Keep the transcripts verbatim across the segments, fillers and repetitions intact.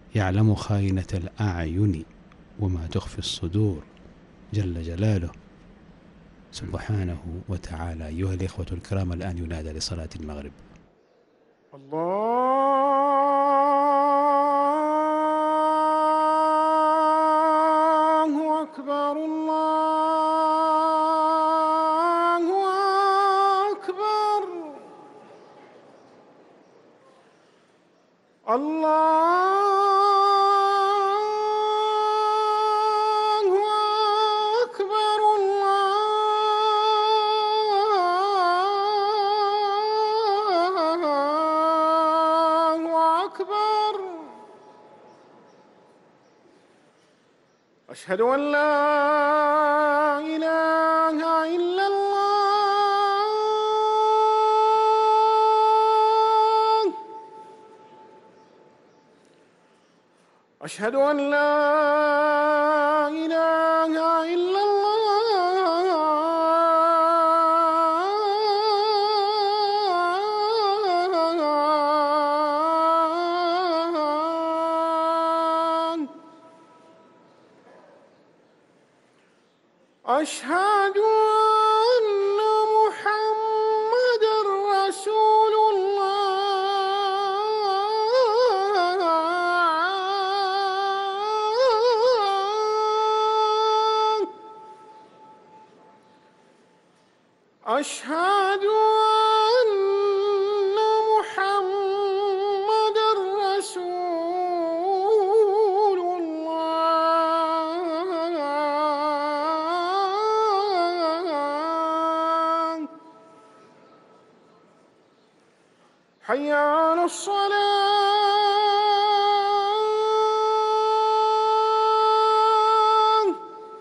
يعلم خائنة الأعين وما تخفي الصدور جل جلاله سبحانه وتعالى. أيها الإخوة الكرام، الآن ينادى لصلاة المغرب. الله أكبر، الله أكبر، الله أكبر، الله أكبر. أشهد أن لا إله إلا الله، أشهد أن لا إله إلا الله، أشهد أن محمدًا رسول الله، أشهد أن محمدًا رسول الله. حي على الصلاة،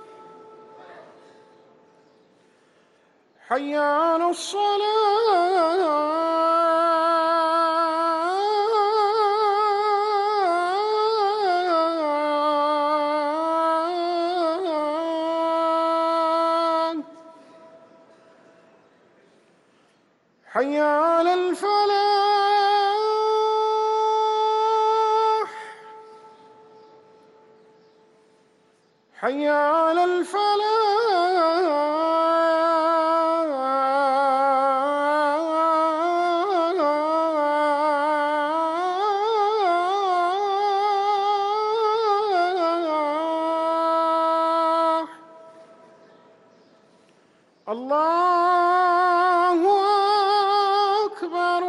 حي على الصلاة، حي على الفلاح، حي على الفلاح. الله أكبر،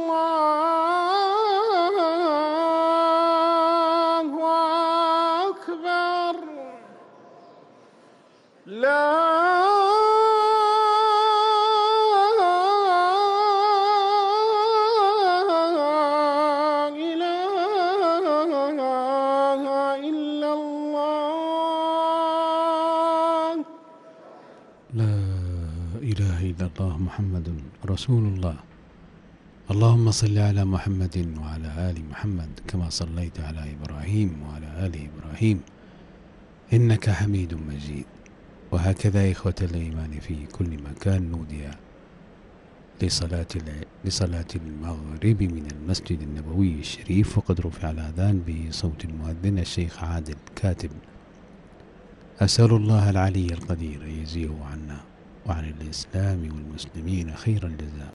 الله أكبر. لا إله إلا الله. لا إله إلا الله محمد رسول الله. اللهم صل على محمد وعلى آل محمد كما صليت على إبراهيم وعلى آل إبراهيم إنك حميد مجيد. وهكذا إخوة الإيمان في كل مكان نودي لصلاة لصلاة المغرب من المسجد النبوي الشريف، وقد رفع الأذان بصوت المؤذن الشيخ عادل كاتب. أسأل الله العلي القدير أن يجزيه عنا وعن الإسلام والمسلمين خير الجزاء.